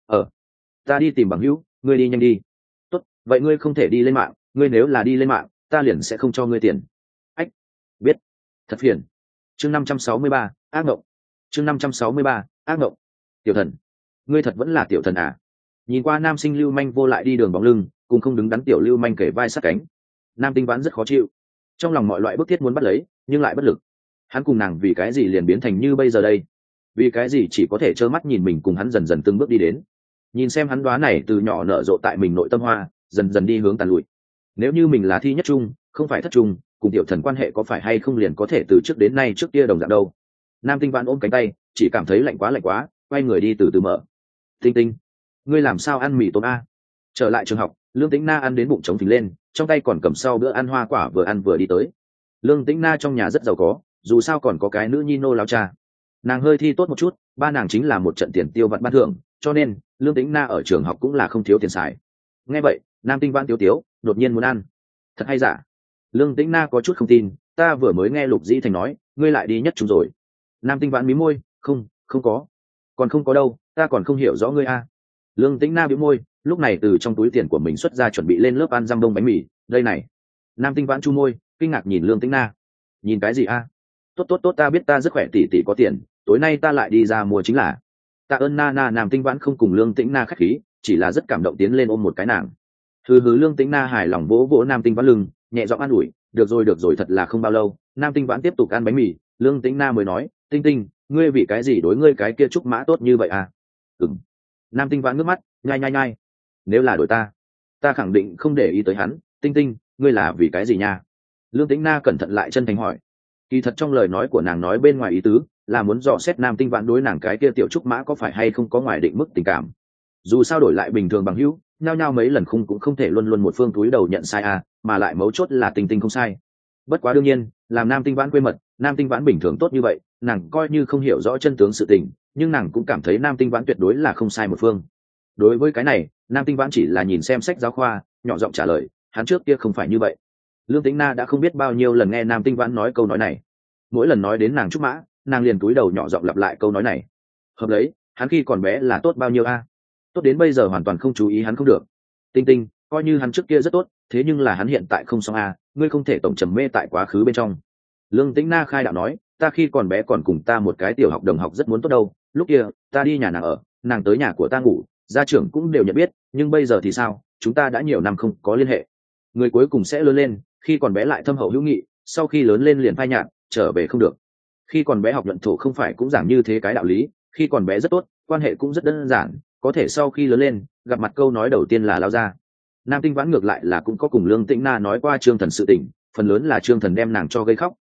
Ta đi tìm bằng hữu, ngươi đi nhanh đi." "Tốt, vậy ngươi không thể đi lên mạng, ngươi nếu là đi lên mạng, ta liền sẽ không cho ngươi tiền." "Ách, biết." Thật phiền. Chương 563, ác mộng. Chương 563, ác mộng. "Tiểu Thần, ngươi thật vẫn là Tiểu Thần à?" Nhìn qua nam sinh lưu manh vô lại đi đường bóng lưng, cùng không đứng đắn tiểu lưu manh kể vai sát cánh. Nam Tinh Vãn rất khó chịu, trong lòng mọi loại bức thiết muốn bắt lấy, nhưng lại bất lực. Hắn cùng nàng vì cái gì liền biến thành như bây giờ đây? Vì cái gì chỉ có thể trơ mắt nhìn mình cùng hắn dần dần từng bước đi đến? Nhìn xem hắn đoá này từ nhỏ nở rộ tại mình nội tâm hoa, dần dần đi hướng tàn lụi. Nếu như mình là thi nhất trung, không phải thất trung, cùng Tiểu Thần quan hệ có phải hay không liền có thể từ trước đến nay trước kia đồng dạng đâu. Nam Tinh Vãn ôm cánh tay, chỉ cảm thấy lạnh quá, quay người đi từ từ mở. "Tinh Tinh, ngươi làm sao ăn mì tôm a?" Trở lại trường học, Lương Tĩnh Na ăn đến bụng trống phình lên, trong tay còn cầm sau bữa ăn hoa quả vừa ăn vừa đi tới. Lương Tĩnh Na trong nhà rất giàu có, dù sao còn có cái nữ nhi nô láo cha. Nàng hơi thi tốt một chút, ba nàng chính là một trận tiền tiêu vặt ban thưởng, cho nên Lương Tĩnh Na ở trường học cũng là không thiếu tiền xài. Nghe vậy, Nam Tinh Vãn tiếu đột nhiên muốn ăn. "Thật hay giả?" Lương Tĩnh Na có chút không tin, "Ta vừa mới nghe Lục Dĩ Thành nói, ngươi lại đi nhất trung rồi." Nam Tinh Vãn mí môi, không có. "Còn không có đâu, ta còn không hiểu rõ ngươi a." Lương Tĩnh Na bĩu môi, lúc này từ trong túi tiền của mình xuất ra chuẩn bị lên lớp ăn răm đông bánh mì, "Đây này." Nam Tinh Vãn chu môi, kinh ngạc nhìn Lương Tĩnh Na. "Nhìn cái gì a?" Tốt, ta biết ta rất khỏe, tỷ tỷ có tiền, tối nay ta lại đi ra mua chính là." "Tạ ơn Na Na." Nam Tinh Vãn không cùng Lương Tĩnh Na khách khí, chỉ là rất cảm động tiến lên ôm một cái nàng. Hừ, Lương Tĩnh Na hài lòng vỗ vỗ Nam Tinh Vãn lưng, nhẹ giọng an ủi, được rồi, thật là không bao lâu." Nam Tinh Vãn tiếp tục ăn bánh mì, Lương Tĩnh Na mới nói, "Tinh Tinh, ngươi vì cái gì đối ngươi cái kia trúc mã tốt như vậy à?" "Ừm." Nam Tinh Vãn ngước mắt, nhai. "Nếu là đổi ta khẳng định không để ý tới hắn. Tinh Tinh, ngươi là vì cái gì nha?" Lương Tĩnh Na cẩn thận lại chân thành hỏi. Kỳ thật trong lời nói của nàng nói bên ngoài ý tứ là muốn dò xét Nam Tinh Vãn đối nàng cái kia tiểu trúc mã có phải hay không có ngoài định mức tình cảm. Dù sao đổi lại bình thường bằng hữu, nhao mấy lần khung cũng không thể luôn một phương túi đầu nhận sai à, mà lại mấu chốt là Tinh Tinh không sai. Bất quá đương nhiên, làm Nam Tinh Vãn quê mật, Nam Tinh Vãn bình thường tốt như vậy, nàng coi như không hiểu rõ chân tướng sự tình, nhưng nàng cũng cảm thấy Nam Tinh Vãn tuyệt đối là không sai một phương. Đối với cái này, Nam Tinh Vãn chỉ là nhìn xem sách giáo khoa, nhỏ giọng trả lời, hắn trước kia không phải như vậy. Lương Tĩnh Na đã không biết bao nhiêu lần nghe Nam Tinh Vãn nói câu nói này. Mỗi lần nói đến nàng trúc mã, nàng liền cúi đầu nhỏ giọng lặp lại câu nói này. Hợp lấy, hắn khi còn bé là tốt bao nhiêu a? Tốt đến bây giờ hoàn toàn không chú ý hắn không được. Tinh Tinh, coi như hắn trước kia rất tốt, thế nhưng là hắn hiện tại không xong a, ngươi không thể tổng trầm mê tại quá khứ bên trong. Lương Tĩnh Na khai đạo nói, "Ta khi còn bé còn cùng ta một cái tiểu học đồng học rất muốn tốt đâu, lúc kia ta đi nhà nàng ở, nàng tới nhà của ta ngủ, gia trưởng cũng đều nhận biết, nhưng bây giờ thì sao, chúng ta đã nhiều năm không có liên hệ. Người cuối cùng sẽ lớn lên, khi còn bé lại thâm hậu hữu nghị, sau khi lớn lên liền phai nhạt, trở về không được. Khi còn bé học luận thổ không phải cũng giảng như thế cái đạo lý, khi còn bé rất tốt, quan hệ cũng rất đơn giản, có thể sau khi lớn lên, gặp mặt câu nói đầu tiên là lao ra." Nam Tinh Vãn ngược lại là cũng có cùng Lương Tĩnh Na nói qua Trương Thần sự tình, phần lớn là Trương Thần đem nàng cho gây khóc,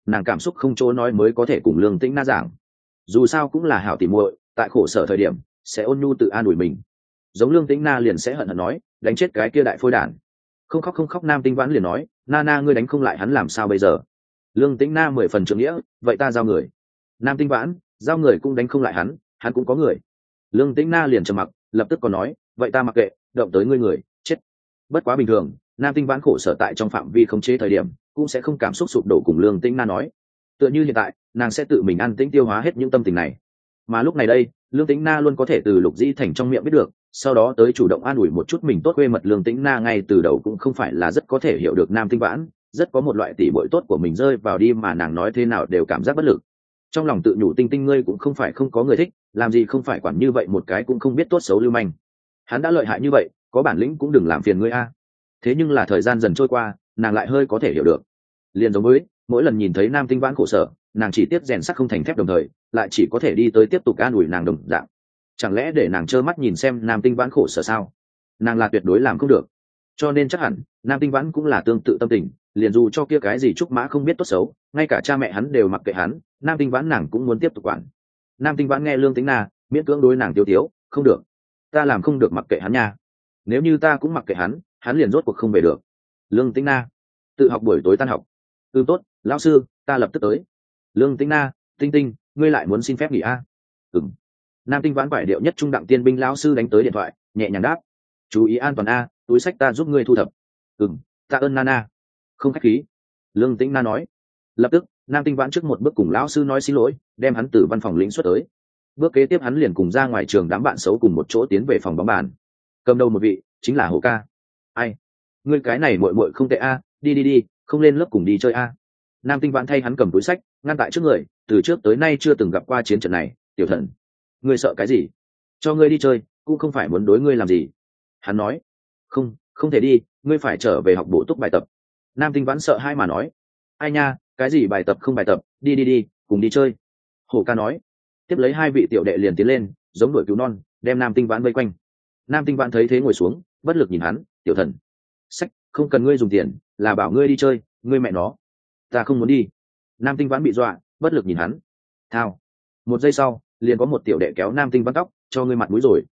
nàng cảm xúc không chỗ nói mới có thể cùng Lương Tĩnh Na giảng. Dù sao cũng là hảo tỉ muội, tại khổ sở thời điểm sẽ ôn nhu tự an ủi mình. Giống Lương Tĩnh Na liền sẽ hận hận nói, đánh chết cái kia đại phôi đản. Không khóc không khóc. Nam Tinh Vãn liền nói, na na ngươi đánh không lại hắn làm sao bây giờ? Lương Tĩnh Na 10 phần trượng nghĩa, vậy ta giao người. Nam Tinh Vãn, giao người cũng đánh không lại hắn cũng có người. Lương Tĩnh Na liền trầm mặc, lập tức còn nói, vậy ta mặc kệ, động tới ngươi người chết. Bất quá bình thường, Nam Tinh Vãn khổ sở tại trong phạm vi khống chế thời điểm cũng sẽ không cảm xúc sụp đổ cùng Lương Tĩnh Na nói. Tựa như hiện tại, nàng sẽ tự mình an tĩnh tiêu hóa hết những tâm tình này. Mà lúc này đây, Lương Tĩnh Na luôn có thể từ Lục Dĩ Thành trong miệng biết được, sau đó tới chủ động an ủi một chút mình tốt quê mật. Lương Tĩnh Na ngay từ đầu cũng không phải là rất có thể hiểu được Nam Tinh Vãn, rất có một loại tỉ muội tốt của mình rơi vào đi mà nàng nói thế nào đều cảm giác bất lực. Trong lòng tự nhủ Tinh Tinh ngươi cũng không phải không có người thích, làm gì không phải quản như vậy một cái cũng không biết tốt xấu lưu manh. Hắn đã lợi hại như vậy, có bản lĩnh cũng đừng làm phiền ngươi a. Thế nhưng là thời gian dần trôi qua, nàng lại hơi có thể hiểu được. Liền giống với mỗi lần nhìn thấy Nam Tinh Vãn khổ sở, nàng chỉ tiếp rèn sắt không thành thép, đồng thời lại chỉ có thể đi tới tiếp tục an ủi nàng đồng dạng. Chẳng lẽ để nàng trơ mắt nhìn xem Nam Tinh Vãn khổ sở sao? Nàng là tuyệt đối làm không được. Cho nên chắc hẳn Nam Tinh Vãn cũng là tương tự tâm tình, liền dù cho kia cái gì trúc mã không biết tốt xấu, ngay cả cha mẹ hắn đều mặc kệ hắn, Nam Tinh Vãn nàng cũng muốn tiếp tục quản. Nam Tinh Vãn nghe Lương Tĩnh Na miễn cưỡng đối nàng tiêu tiếu, không được, ta làm không được mặc kệ hắn nha. Nếu như ta cũng mặc kệ hắn liền rốt cuộc không về được. Lương Tĩnh Na, tự học buổi tối tan học. Tốt, lão sư, ta lập tức tới. Lương Tĩnh Na, Tinh Tinh, ngươi lại muốn xin phép nghỉ a? Nam Tinh Vãn quải điệu nhất trung đặng tiên binh lão sư đánh tới điện thoại, nhẹ nhàng đáp, chú ý an toàn a, túi sách ta giúp ngươi thu thập. Tạ ơn Nana. Không khách khí. Lương Tĩnh Na nói. Lập tức Nam Tinh Vãn trước một bước cùng lão sư nói xin lỗi, đem hắn từ văn phòng lĩnh xuất tới. Bước kế tiếp hắn liền cùng ra ngoài trường đám bạn xấu cùng một chỗ tiến về phòng bóng bàn. Cầm đầu một vị chính là Hồ Ca. Ai, ngươi cái này muội muội không tệ a, đi, không lên lớp cùng đi chơi a. Nam Tinh Vãn thay hắn cầm túi sách ngăn tại trước người, từ trước tới nay chưa từng gặp qua chiến trận này. Tiểu Thần, ngươi sợ cái gì? Cho ngươi đi chơi cũng không phải muốn đối ngươi làm gì. Hắn nói. Không thể đi, ngươi phải trở về học bổ túc bài tập. Nam Tinh Vãn sợ hai mà nói. Ai nha, cái gì bài tập không bài tập, đi, cùng đi chơi. Hồ Ca nói. Tiếp lấy hai vị tiểu đệ liền tiến lên, giống đuổi cứu non, đem Nam Tinh Vãn vây quanh. Nam Tinh Vãn thấy thế ngồi xuống, bất lực nhìn hắn. Tiểu Thần, sách không cần ngươi dùng tiền, là bảo ngươi đi chơi, ngươi mẹ nó. Ta không muốn đi. Nam Tinh Vãn bị dọa, bất lực nhìn hắn. Thao. Một giây sau liền có một tiểu đệ kéo Nam Tinh Vãn tóc, cho ngươi mặt mũi rồi.